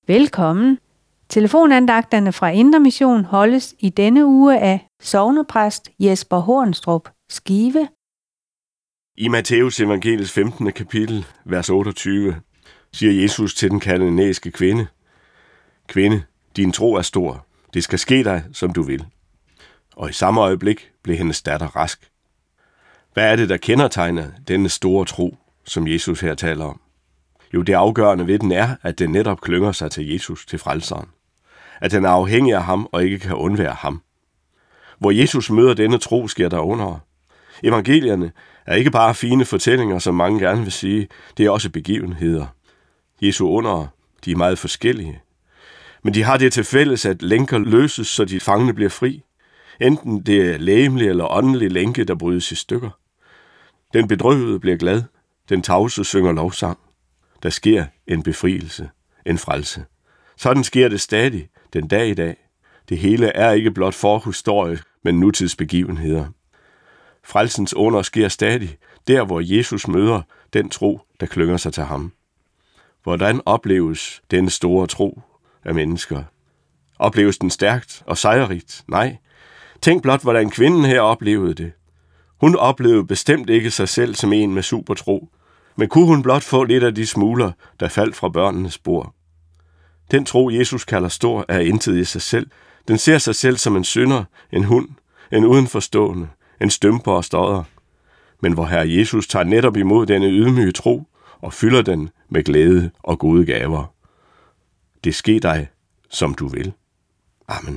Velkommen. Telefonandagterne fra Indre Mission holdes i denne uge af sognepræst Jesper Hornstrup, Skive. I Matteus evangeliets 15. kapitel, vers 28, siger Jesus til den kananæiske kvinde: Kvinde, din tro er stor. Det skal ske dig, som du vil. Og i samme øjeblik blev hendes datter rask. Hvad er det, der kendetegner denne store tro, som Jesus her taler om? Jo, det afgørende ved den er, at den netop klynger sig til Jesus, til frelseren. At den er afhængig af ham og ikke kan undvære ham. Hvor Jesus møder denne tro, sker der under. Evangelierne er ikke bare fine fortællinger, som mange gerne vil sige, det er også begivenheder. Jesu under, de er meget forskellige. Men de har det til fælles, at lænker løses, så de fangne bliver fri. Enten det er lægemlig eller åndelig lænke, der brydes i stykker. Den bedrøvede bliver glad. Den tavse synger lovsang. Der sker en befrielse, en frelse. Sådan sker det stadig, den dag i dag. Det hele er ikke blot forhistorie, men nutidsbegivenheder. Frelsens under sker stadig, der hvor Jesus møder den tro, der klynger sig til ham. Hvordan opleves denne store tro af mennesker? Opleves den stærkt og sejrigt? Nej. Tænk blot, hvordan kvinden her oplevede det. Hun oplevede bestemt ikke sig selv som en med supertro, men kunne hun blot få lidt af de smuler, der faldt fra børnenes bord. Den tro, Jesus kalder stor, er intet i sig selv. Den ser sig selv som en synder, en hund, en udenforstående, en stømper og stodder. Men hvor Herre Jesus tager netop imod denne ydmyge tro og fylder den med glæde og gode gaver. Det sker dig, som du vil. Amen.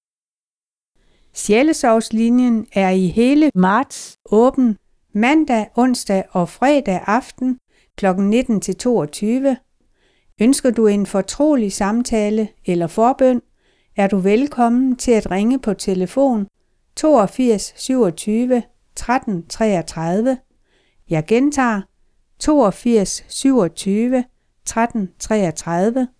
Sjælesorgslinjen er i hele marts åben mandag, onsdag og fredag aften kl. 19-22. Ønsker du en fortrolig samtale eller forbøn, er du velkommen til at ringe på telefon 82 27 13 33. Jeg gentager 82 27 13 33.